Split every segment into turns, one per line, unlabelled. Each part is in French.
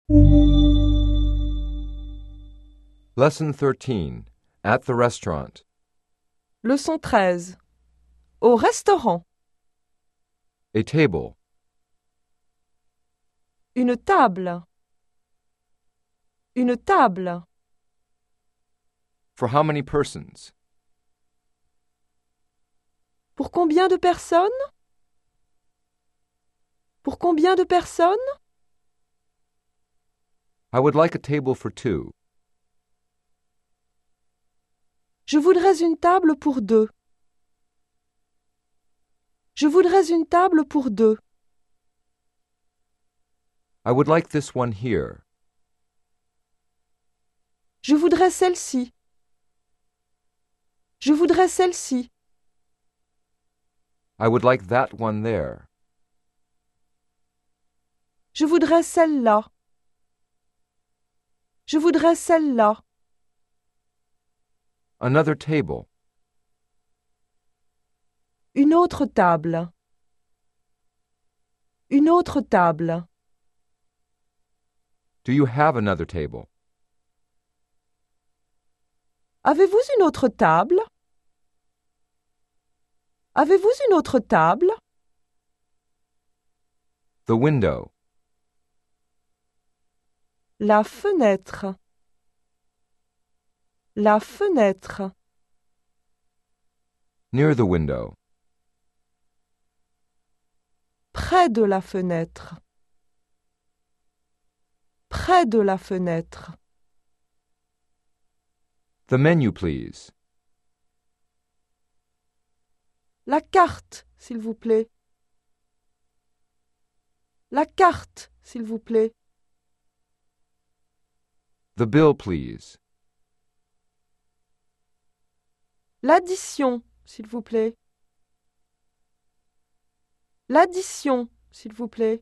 Lesson 13. At the restaurant.
Leçon 13. Au restaurant.
A table.
Une table. Une table.
For how many persons?
Pour combien de personnes? Pour combien de personnes?
I would like a table for two.
Je voudrais une table pour deux. Je voudrais une table pour deux.
I would like this one here.
Je voudrais celle-ci. Je voudrais celle-ci.
I would like that one there.
Je voudrais celle-là. Je voudrais celle-là.
Another table.
Une autre table. Une autre table.
Do you have another table?
Avez-vous une autre table? Avez-vous une autre table?
The window.
La fenêtre. La fenêtre.
Near the window.
Près de la fenêtre. Près de la fenêtre.
The menu, please.
La carte, s'il vous plaît. La carte, s'il vous plaît.
The bill, please.
L'addition, s'il vous plaît. L'addition, s'il vous plaît.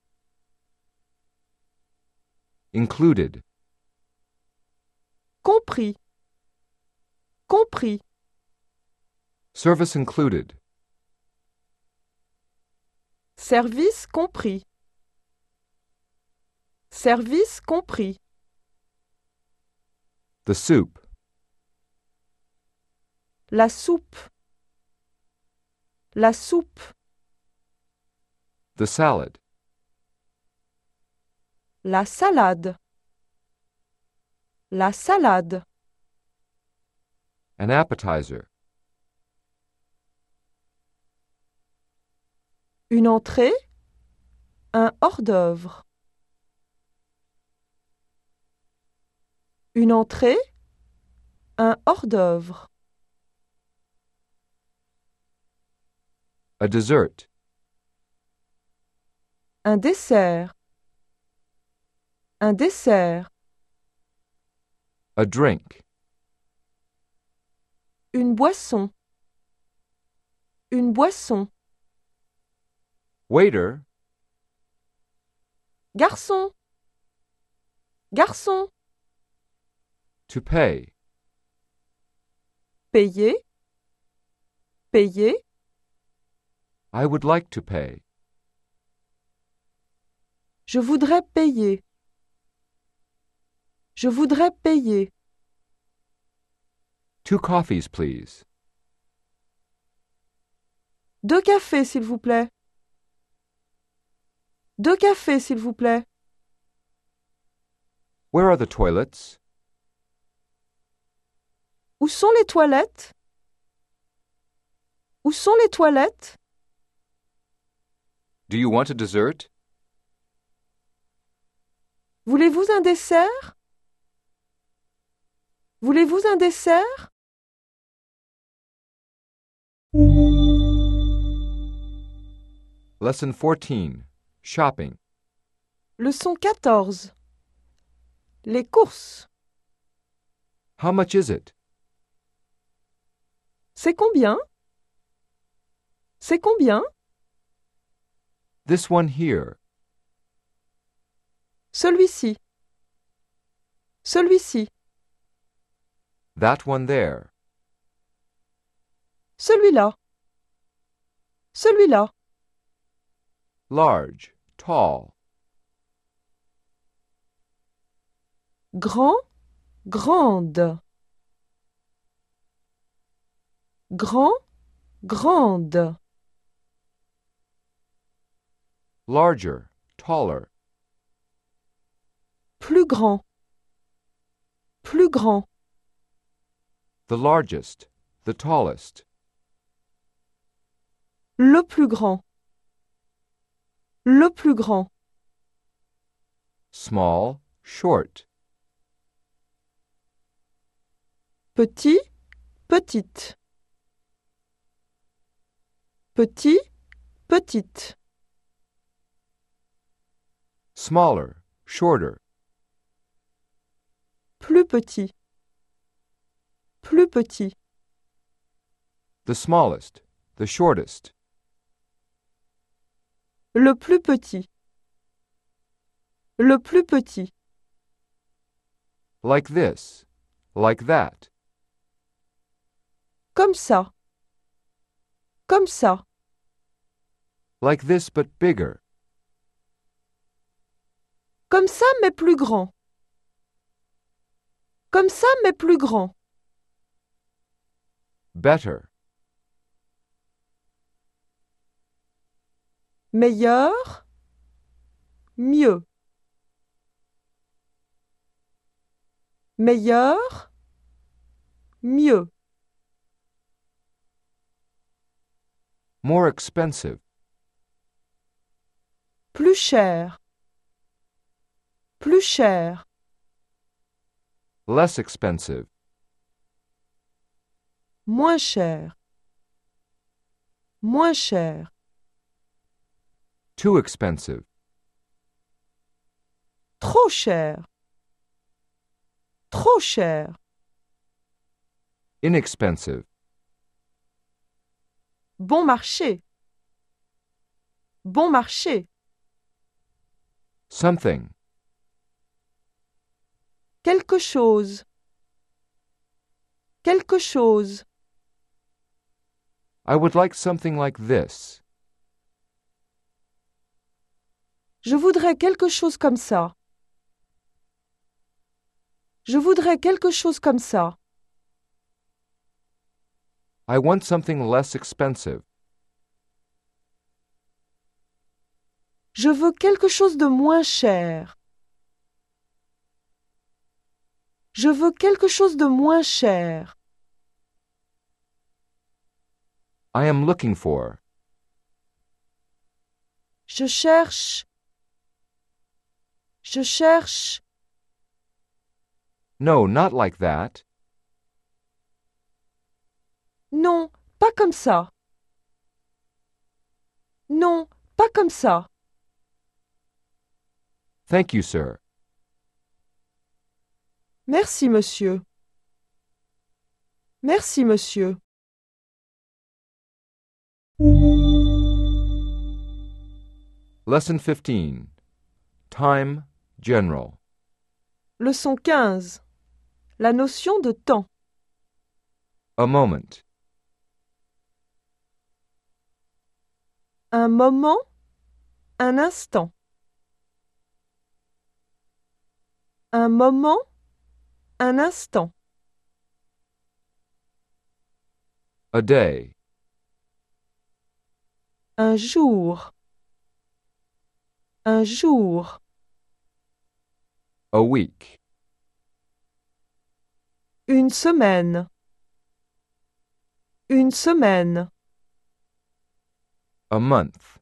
Included.
Compris. Compris.
Service included.
Service compris. Service compris.
The soup.
La soupe. La soupe.
The salad.
La salade. La salade.
An appetizer.
Une entrée. Un hors-d'œuvre. Une entrée. Un hors-d'œuvre.
A dessert.
Un dessert. Un dessert.
A drink.
Une boisson. Une boisson.
Waiter.
Garçon. Garçon.
To pay.
Payer. Payer.
I would like to pay.
Je voudrais payer. Je voudrais payer.
2 coffees, please.
2 cafés, s'il vous plaît. 2 cafés, s'il vous plaît.
Where are the toilets?
Où sont les toilettes? Où sont les toilettes?
Do you want a dessert?
Voulez-vous un dessert? Voulez-vous un dessert?
Lesson 14. Shopping.
Leçon 14. Les courses.
How much is it?
C'est combien? C'est combien?
This one here.
Celui-ci. Celui-ci.
That one there.
Celui-là. Celui-là.
Large. Tall.
Grand, grande. Grand, grande.
Larger, taller.
Plus grand. Plus grand.
The largest, the tallest.
Le plus grand. Le plus grand.
Small, short.
Petit, petite. Petit, petite.
Smaller, shorter.
Plus petit. Plus petit.
The smallest, the shortest.
Le plus petit. Le plus petit.
Like this, like that.
Comme ça. Comme ça.
Like this but bigger.
Comme ça mais plus grand. Comme ça mais plus grand.
Better.
Meilleur. Mieux. Meilleur. Mieux.
More expensive.
Plus cher. Plus cher.
Less expensive.
Moins cher. Moins cher.
Too expensive.
Trop cher. Trop cher.
Inexpensive.
Bon marché. Bon marché.
Something.
Quelque chose. Quelque chose.
I would like something like this.
Je voudrais quelque chose comme ça. Je voudrais quelque chose comme ça.
I want something less expensive.
Je veux quelque chose de moins cher. Je veux quelque chose de moins cher.
I am looking for.
Je cherche. Je cherche.
No, not like that.
Non, pas comme ça. Non, pas comme ça.
Thank you, sir.
Merci, monsieur. Merci, monsieur.
Lesson 15. Time, general.
Leçon 15. La notion de temps.
A moment.
Un moment, un instant. Un moment, un instant.
A day.
Un jour. Un jour.
A week.
Une semaine. Une semaine.
A month.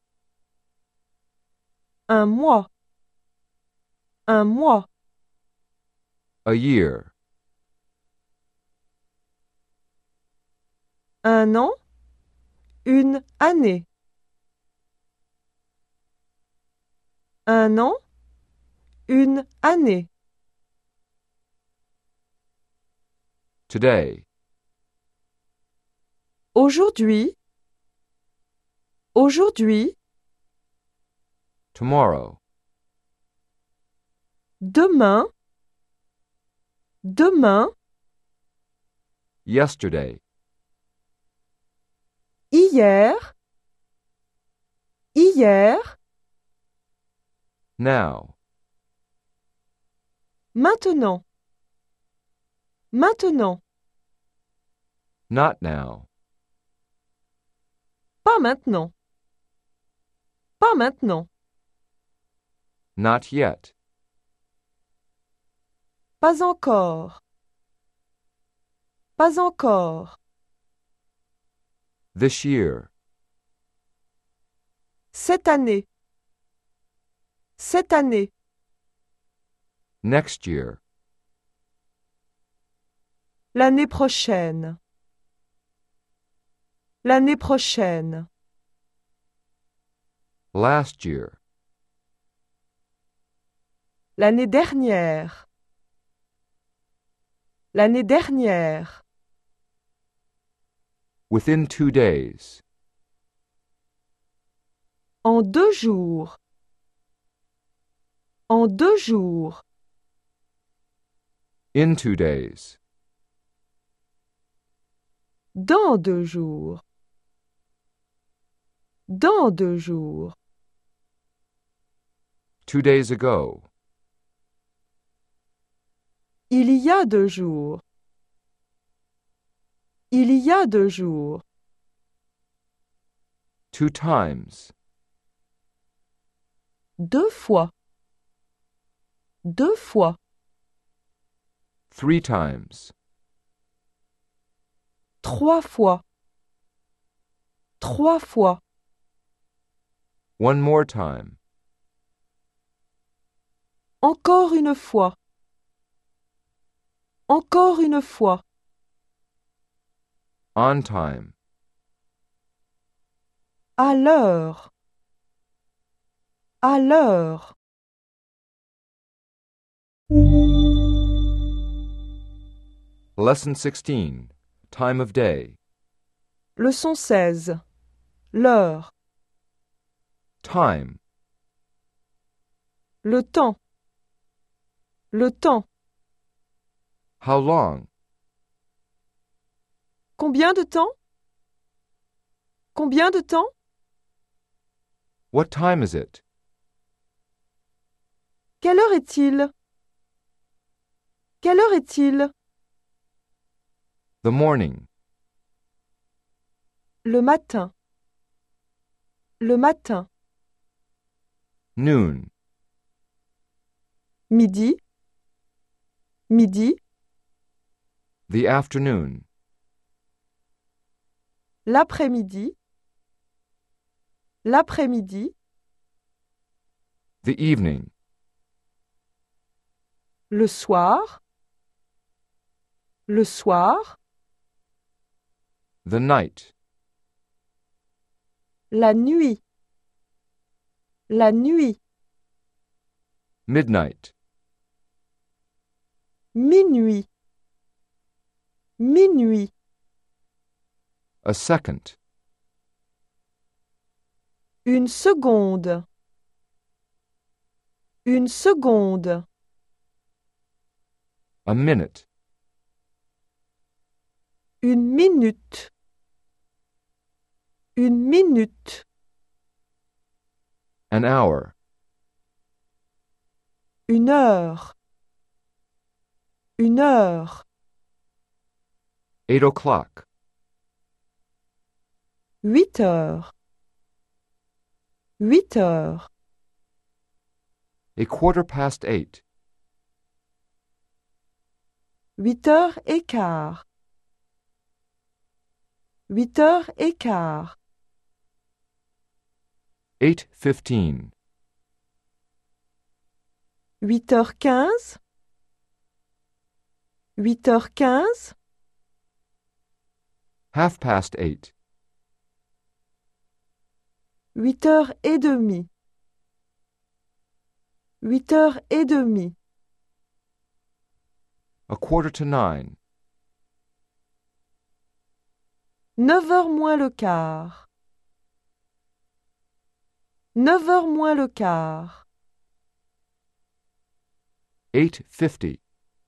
Un mois. Un mois.
A year.
Un an. Une année. Un an. Une année.
Today.
Aujourd'hui. Aujourd'hui.
Tomorrow.
Demain. Demain.
Yesterday.
Hier. Hier.
Now.
Maintenant. Maintenant.
Not now.
Pas maintenant. Pas maintenant.
Not yet.
Pas encore. Pas encore.
This year.
Cette année. Cette année.
Next year.
L'année prochaine. L'année prochaine.
Last year.
L'année dernière. L'année dernière.
Within 2 days.
En 2 jours. En 2 jours.
In 2 days.
Dans 2 jours. Dans 2 jours.
2 days ago.
Il y a 2 jours. Il y a 2 jours.
2 times.
2 fois. 2 fois.
3 times.
3 fois. 3 fois.
1 more time.
Encore une fois. Encore une fois.
On time.
À l'heure. À l'heure.
Lesson 16. Time of day.
Leçon 16. L'heure.
Time.
Le temps. Le temps.
How long?
Combien de temps? Combien de temps?
What time is it?
Quelle heure est-il? Quelle heure est-il?
The morning.
Le matin. Le matin.
Noon.
Midi. Midi.
The afternoon.
L'après-midi. L'après-midi.
The evening.
Le soir. Le soir.
The night.
La nuit. La nuit.
Midnight.
Minuit. Minuit.
A second.
Une seconde. Une seconde.
A minute.
Une minute. Une minute.
An hour.
Une heure. Une heure.
8 o'clock.
8 heures. 8 heures.
A quarter past 8.
8 heures et quart. 8 heures et quart.
8:15.
8h15. 8h15.
Half past 8.
8h30. 8h30.
A quarter to 9.
9h moins le quart. 9h moins le quart.
8:50.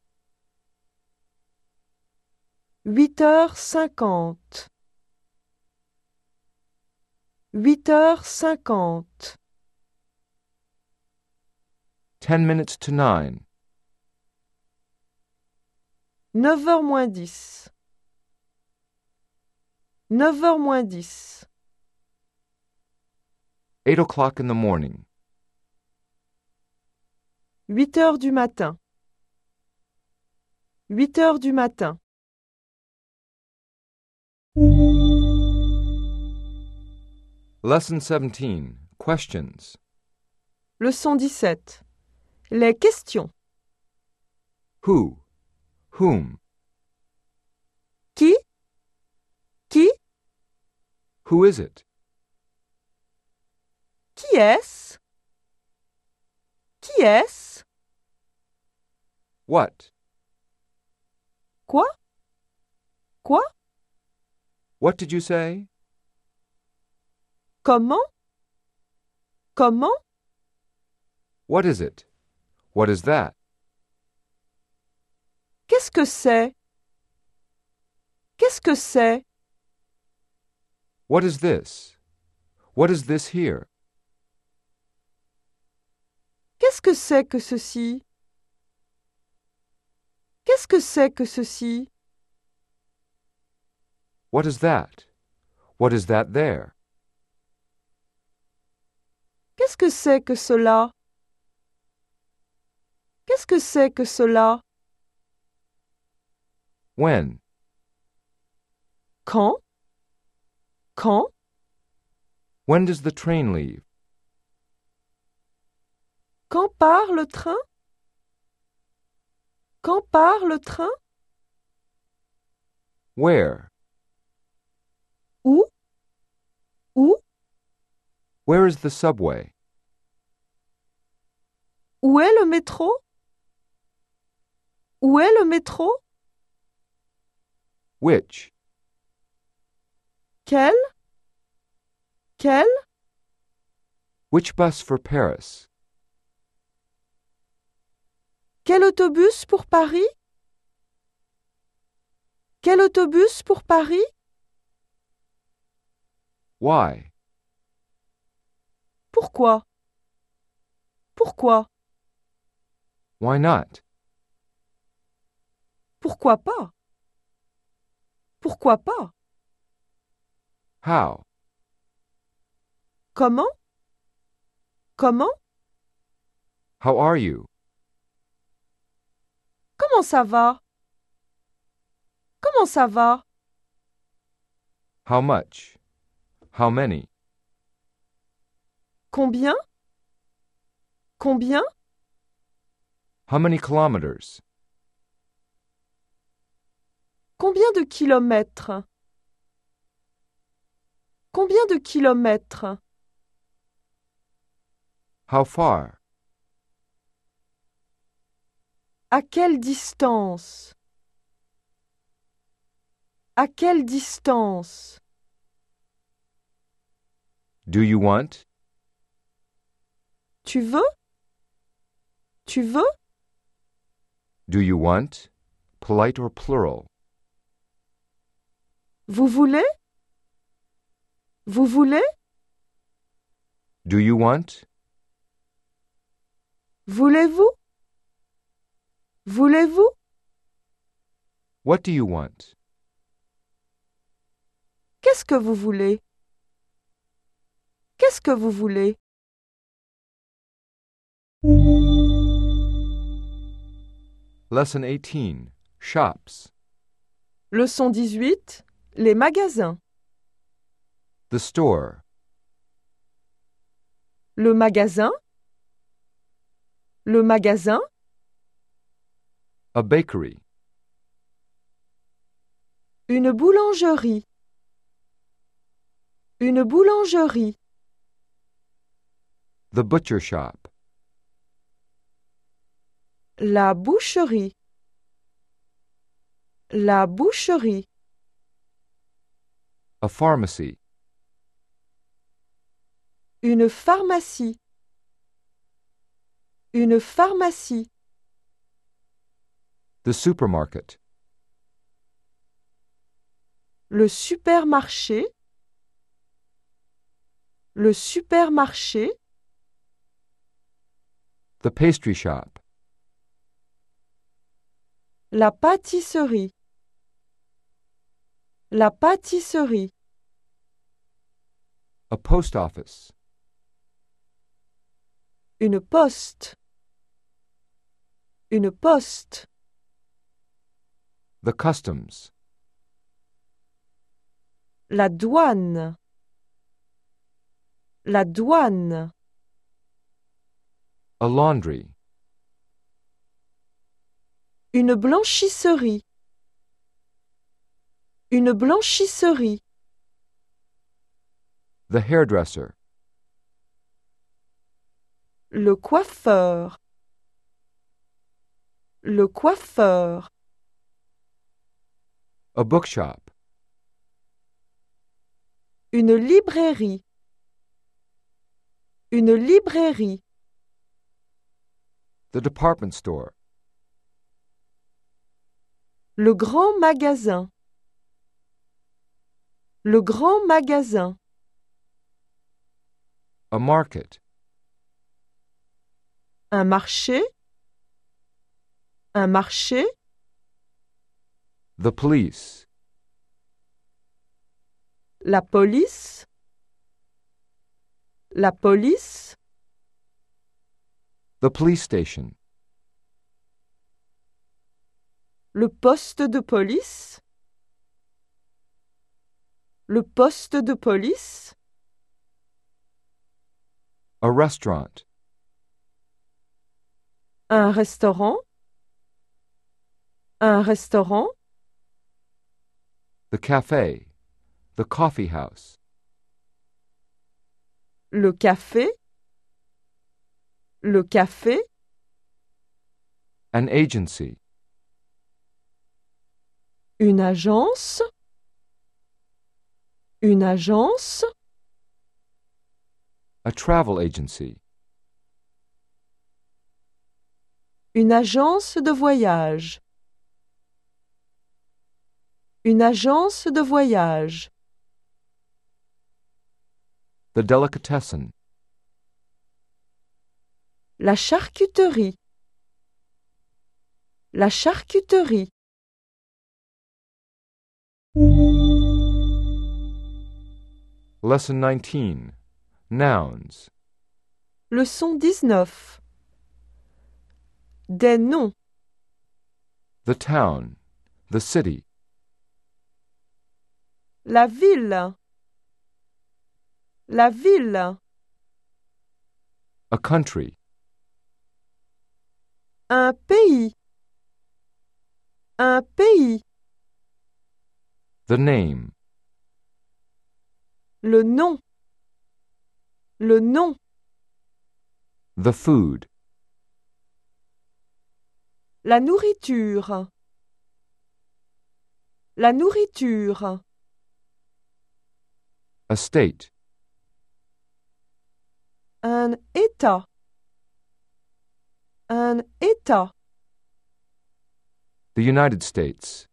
8h50. 8h50.
10 minutes to 9.
9h moins 10. 9h moins 10.
8 o'clock in the morning.
8 heures du matin. 8 heures du matin.
Lesson 17. Questions.
Leçon 17. Les questions.
Who? Whom?
Qui? Qui?
Who is it?
Qui est-ce? Qui est-ce?
What?
Quoi? Quoi?
What did you say?
Comment? Comment?
What is it? What is that?
Qu'est-ce que c'est? Qu'est-ce que c'est?
What is this? What is this here?
Qu'est-ce que c'est que ceci? Qu'est-ce que c'est que ceci?
What is that? What is that there?
Qu'est-ce que c'est que cela? Qu'est-ce que c'est que cela?
When?
Quand? Quand?
When does the train leave?
Quand part le train? Quand part le train?
Where?
Où? Où?
Where is the subway?
Où est le métro? Où est le métro?
Which?
Quel? Quel?
Which bus for Paris?
Quel autobus pour Paris? Quel autobus pour Paris?
Why?
Pourquoi? Pourquoi?
Why not?
Pourquoi pas? Pourquoi pas?
How?
Comment? Comment?
How are you?
Comment ça va? Comment ça va?
How much? How many?
Combien? Combien?
How many kilometers?
Combien de kilomètres? Combien de kilomètres?
How far?
À quelle distance? À quelle distance?
Do you want?
Tu veux? Tu veux?
Do you want? Polite or plural?
Vous voulez? Vous voulez?
Do you want?
Voulez-vous? Voulez-vous?
What do you want?
Qu'est-ce que vous voulez? Qu'est-ce que vous voulez?
Lesson 18. Shops.
Leçon 18. Les magasins.
The store.
Le magasin. Le magasin.
A bakery.
Une boulangerie. Une boulangerie.
The butcher shop.
La boucherie. La boucherie.
A pharmacy.
Une pharmacie. Une pharmacie.
The supermarket.
Le supermarché. Le supermarché.
The pastry shop.
La pâtisserie. La pâtisserie.
A post office.
Une poste. Une poste.
The customs.
La douane. La douane.
A laundry.
Une blanchisserie. Une blanchisserie.
The hairdresser.
Le coiffeur. Le coiffeur.
A bookshop.
Une librairie. Une librairie.
The department store.
Le grand magasin. Le grand magasin.
A market.
Un marché. Un marché.
The police.
La police. La police.
The police station.
Le poste de police. Le poste de police.
A restaurant.
Un restaurant. Un restaurant.
The cafe. The coffee house.
Le café. Le café.
An agency.
Une agence. Une agence.
A travel agency.
Une agence de voyage. Une agence de voyage.
The delicatessen.
La charcuterie. La charcuterie.
Lesson 19. Nouns.
Leçon 19. Des noms.
The town. The city.
La ville. La ville.
A country.
Un pays. Un pays.
The name.
Le nom. Le nom.
The food.
La nourriture. La nourriture.
A state.
Un État. Un État.
The United States.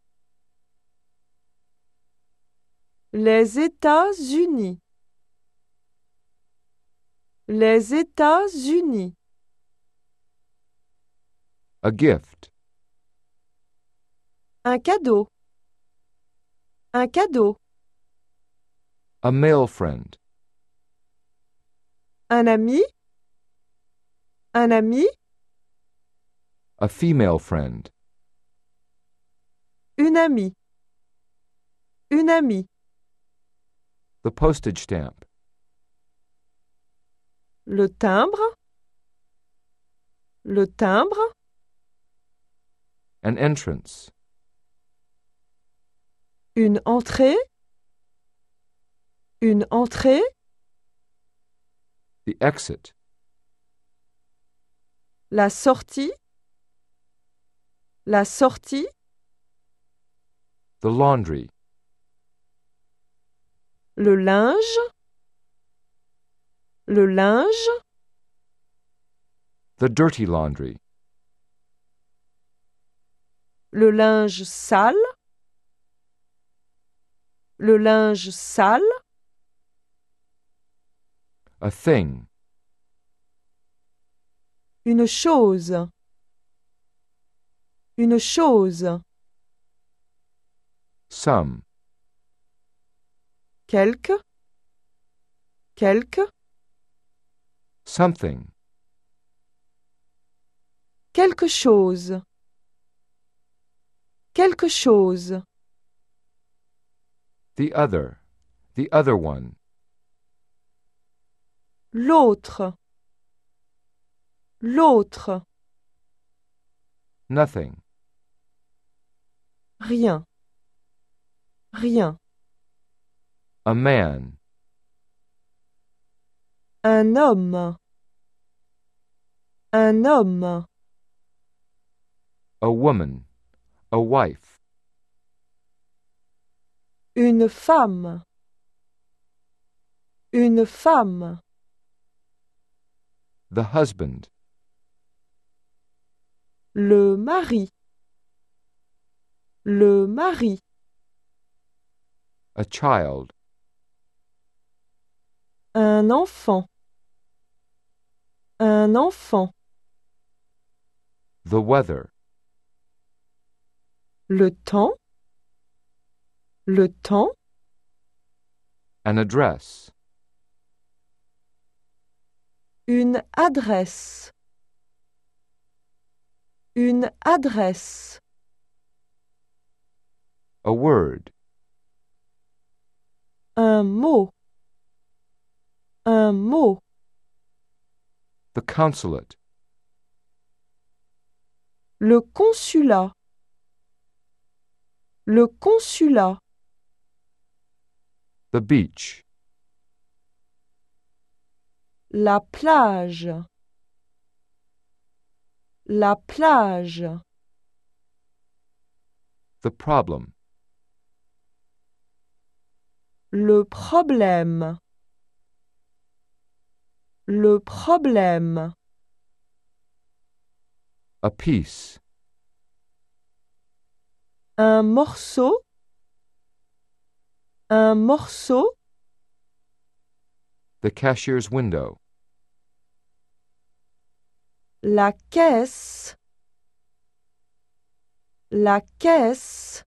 Les États-Unis. Les États-Unis.
A gift.
Un cadeau. Un cadeau.
A male friend.
Un ami. Un ami.
A female friend.
Une amie. Une amie.
The postage stamp.
Le timbre. Le timbre.
An entrance.
Une entrée. Une entrée.
The exit.
La sortie. La sortie.
The laundry.
Le linge. Le linge.
The dirty laundry.
Le linge sale. Le linge sale.
A thing.
Une chose. Une chose.
Some.
Quelque. Quelque.
Something.
Quelque chose. Quelque chose.
The other. The other one.
L'autre. L'autre.
Nothing.
Rien. Rien.
A man.
Un homme. Un homme.
A woman. A wife.
Une femme. Une femme.
The husband.
Le mari. Le mari.
A child.
Un enfant. Un enfant.
The weather.
Le temps. Le temps.
An address.
Une adresse. Une adresse.
A word.
Un mot. Un mot.
The consulate.
Le consulat. Le consulat.
The beach.
La plage. La plage.
The problem.
Le problème. Le problème.
A piece.
Un morceau. Un morceau.
The cashier's window.
La caisse. La caisse.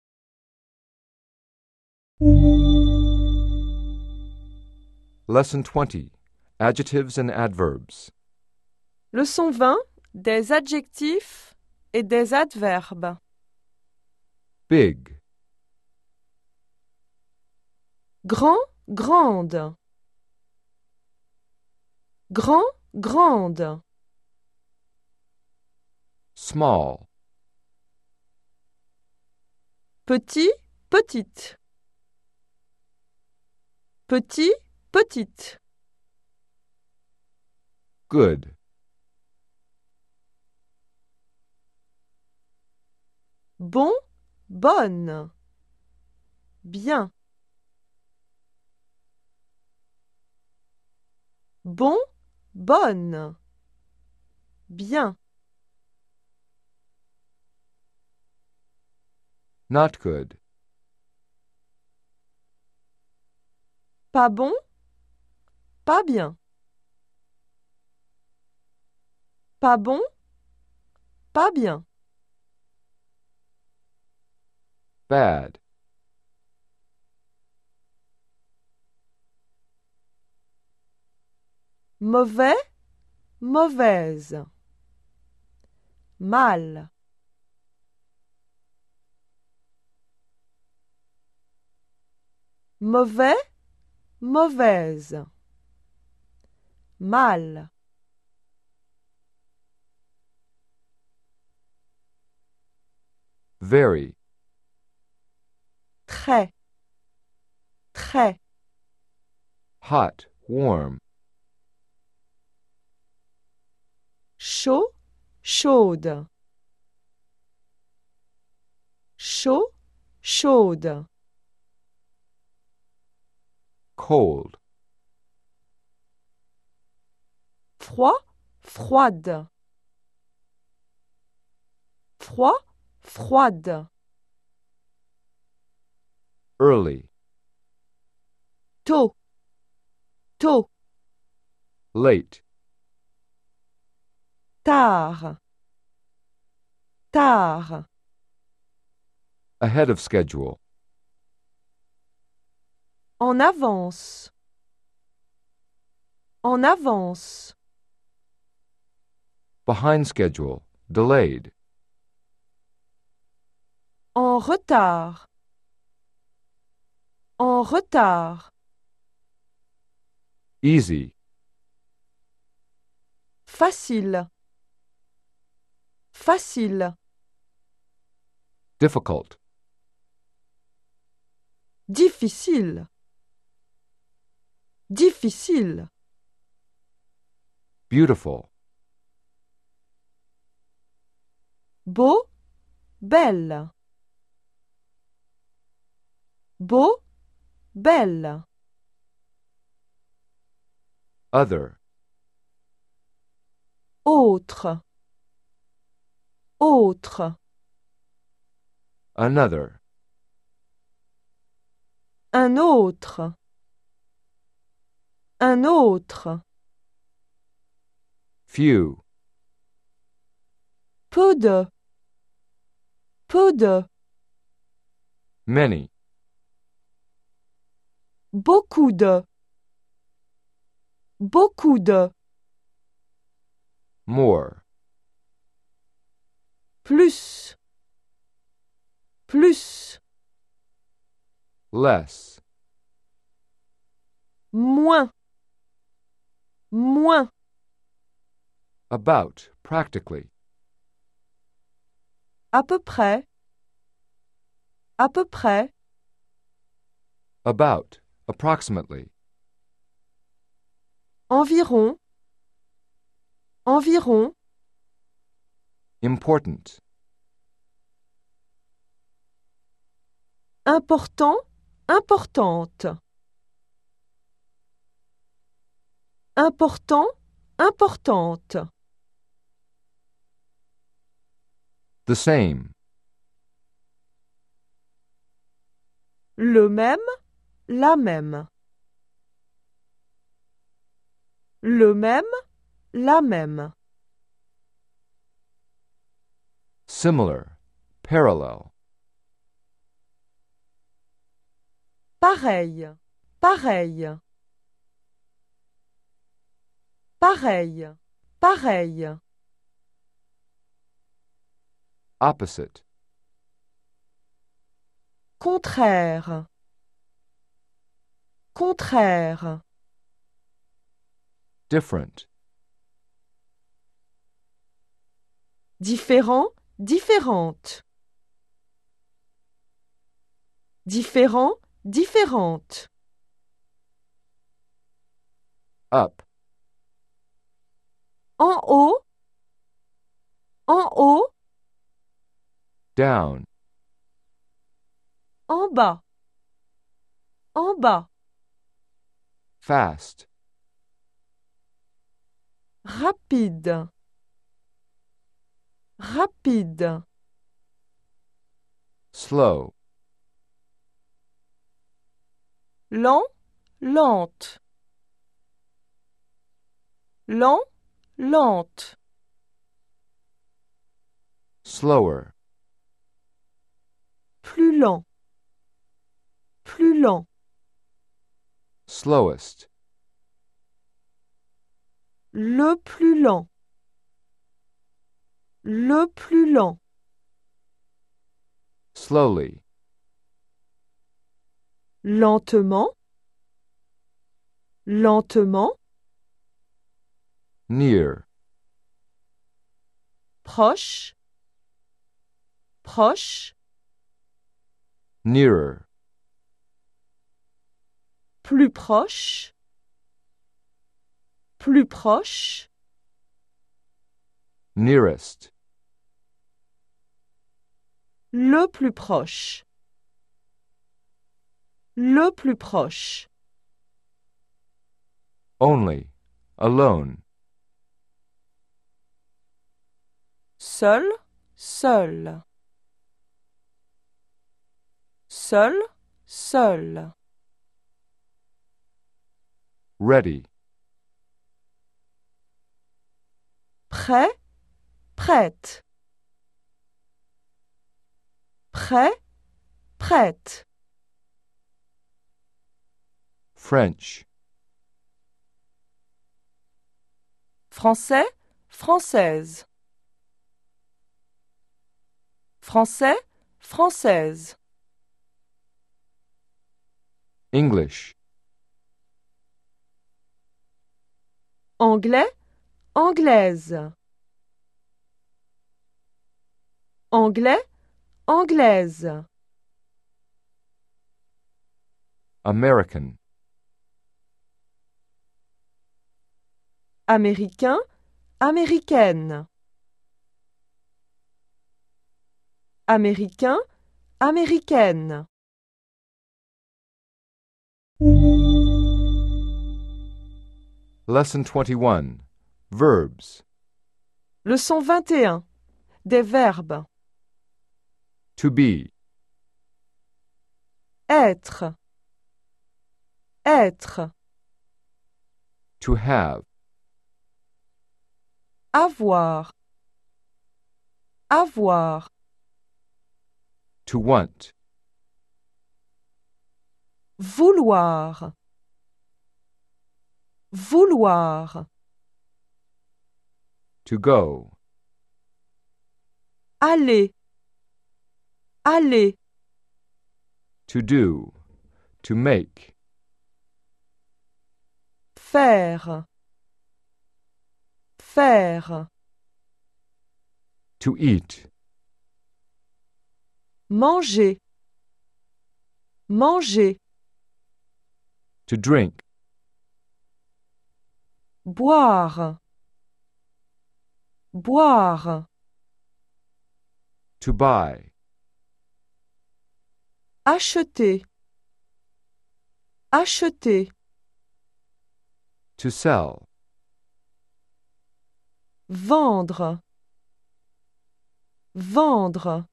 Lesson 20. Adjectives and adverbs.
Leçon 20. Des adjectifs et des adverbes.
Big.
Grand, grande. Grand, grande.
Small.
Petit, petite. Petit, petite.
Good.
Bon, bonne. Bien. Bon, bonne. Bien.
Not good.
Pas bon, pas bien. Pas bon, pas bien.
Bad.
Mauvais, mauvaise. Mal. Mauvais, mauvaise. Mal.
Very.
Très. Très.
Hot. Warm.
Chaud, chaude. Chaud, chaude.
Cold.
Froid, froide. Froid, froide.
Early.
Tôt, tôt.
Late.
Tard. tard,
Ahead of schedule.
en avance, en avance,
Behind schedule. Delayed.
en retard, en retard,
Easy.
facile, facile,
Difficult.
difficile, difficile,
Beautiful.
beau, belle, beau, belle,
Other.
autre, autre,
Another.
un autre, un autre,
Few.
peu de, peu de,
Many.
beaucoup de, beaucoup de,
More.
plus, plus,
Less.
moins, moins,
About. Practically.
à peu près, à peu près,
About. Approximately.
environ, environ,
Important.
important, importante, important, importante,
The same.
le même, la même, le même, la même,
Similar. Parallel.
pareil, pareil, pareil, pareil,
Opposite.
contraire, contraire,
Different.
différent, différente, différent, différente,
Up.
en haut, en haut,
Down.
en bas, en bas,
Fast.
rapide, rapide,
Slow.
lent, lente, lent, lente,
Slower.
plus lent, plus lent,
Slowest.
le plus lent, le plus lent,
Slowly.
lentement, lentement,
Near.
proche, proche,
Nearer.
plus proche, plus proche,
Nearest.
le plus proche, le plus proche,
Only. Alone.
seul, seul, seul, seul,
Ready.
prêt, prête, prêt, prête.
French,
Français, française. Français, française.
English,
Anglais, anglaise. Anglais, anglaise.
American,
Américain, américaine. Américain, américaine.
Lesson 21. Verbs.
Leçon 21. Des verbes.
To be,
Être. Être.
to have,
Avoir. Avoir.
to want,
Vouloir. Vouloir.
to go,
Aller. Aller.
to do, to make,
Faire. Faire.
to eat,
Manger. Manger.
to drink,
Boire. Boire.
to buy,
Acheter. Acheter.
to sell,
Vendre. Vendre.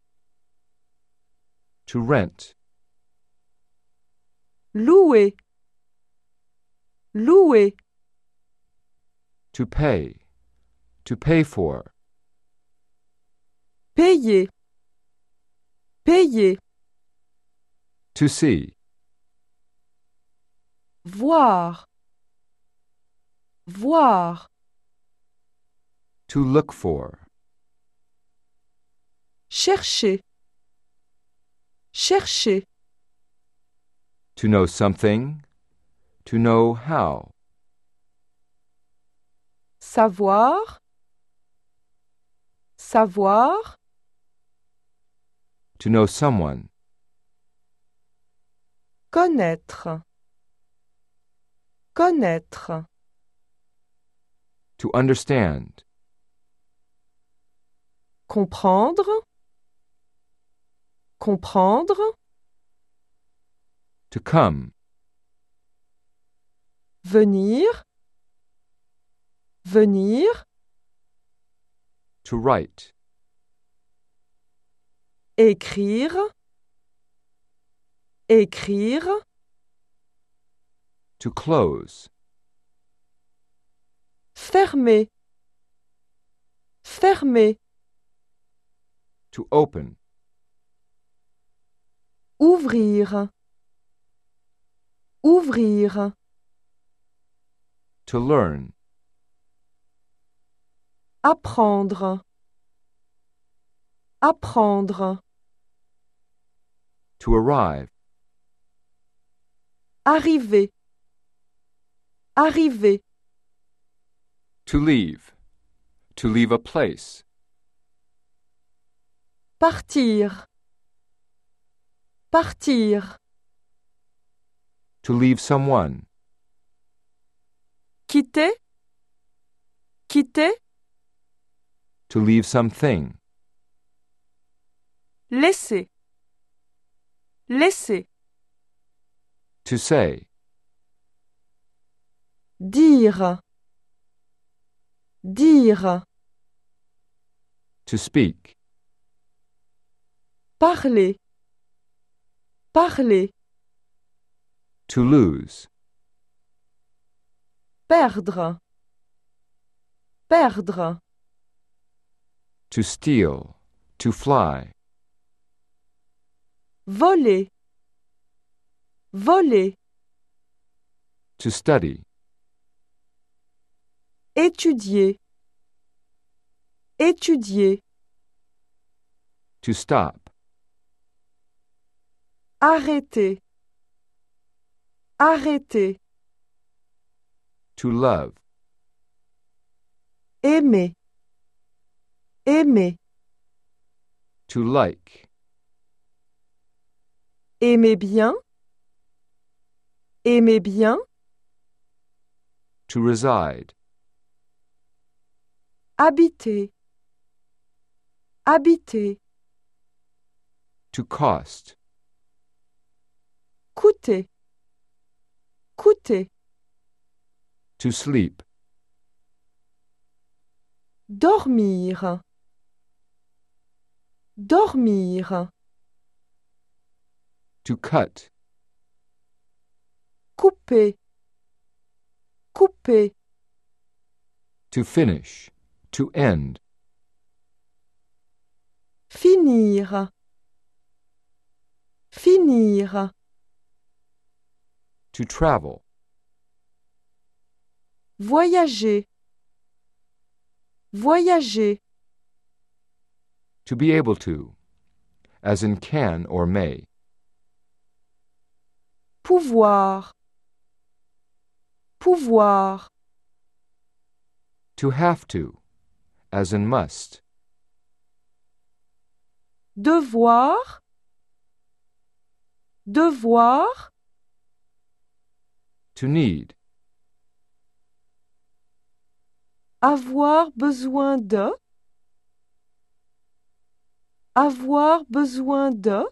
to rent,
Louer. Louer.
to pay for,
Payer. Payer.
to see,
Voir. Voir.
to look for,
Chercher. Chercher.
to know something, to know how,
Savoir. Savoir.
to know someone,
Connaître. Connaître.
to understand,
Comprendre. Comprendre.
to come,
Venir. Venir.
to write,
Écrire. Écrire.
to close,
Fermer. Fermer.
to open,
Ouvrir. Ouvrir.
to learn,
Apprendre. Apprendre.
to arrive,
Arriver. Arriver.
to leave a place,
Partir. Partir.
to leave someone,
Quitter. Quitter.
to leave something,
Laisser. Laisser.
to say,
Dire. Dire.
to speak,
Parler. Parler.
to lose,
Perdre. Perdre.
to steal, to fly,
voler, voler,
To study.
étudier, étudier,
To stop.
arrêter, arrêter,
To love.
aimer, aimer,
To like.
aimer bien, aimer bien,
To reside.
habiter, habiter,
To cost.
coûter, coûter,
To sleep.
dormir, dormir,
To cut.
couper, couper,
To finish. To end.
finir, finir,
To travel.
voyager, voyager,
To be able to, as in can or may.
pouvoir, pouvoir,
To have to, as in must.
devoir, devoir,
To need.
avoir besoin de, avoir besoin de,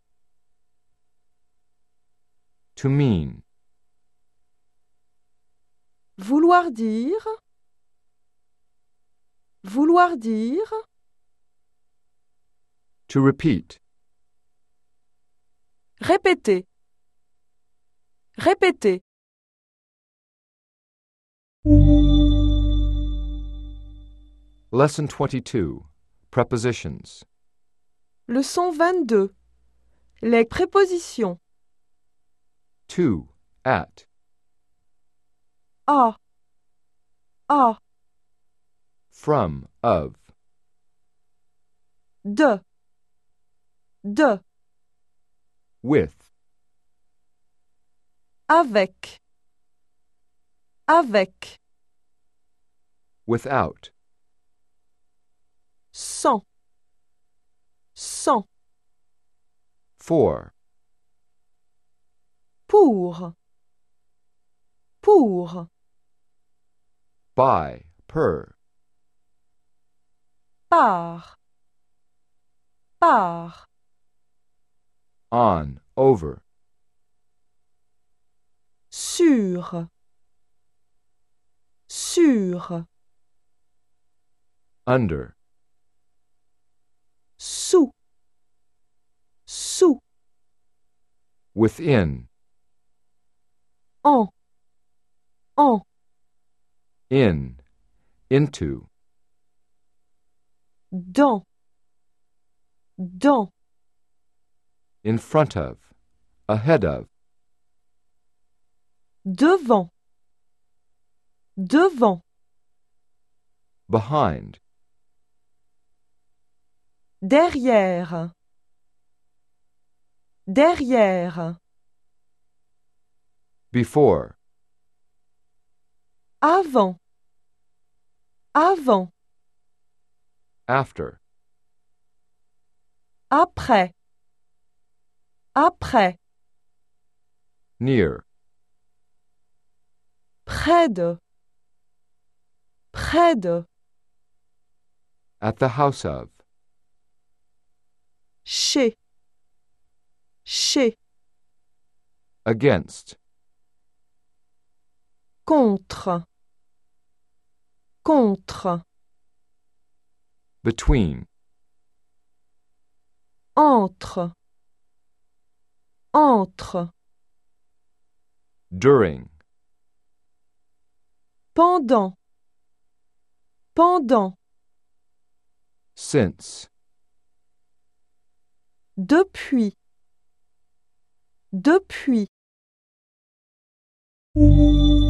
To mean.
vouloir dire, vouloir dire,
To repeat.
répéter, répéter.
Lesson 22. Prepositions.
Leçon 22. Les prépositions.
To, at.
À, à,
From, of.
de,
With.
avec, avec,
Without.
sans, sans,
For.
pour, pour,
By, per.
par, par,
On, over.
sur, sur,
Under.
sous, sous,
Within.
en,
In. Into.
dans, dans,
In front of. Ahead of.
devant, devant,
Behind.
derrière, derrière,
Before.
avant, avant,
After.
après, après,
Near.
près de, près de,
At the house of.
chez, chez,
Against.
contre, contre,
Between.
entre, entre,
During.
pendant, pendant,
Since.
depuis, Depuis.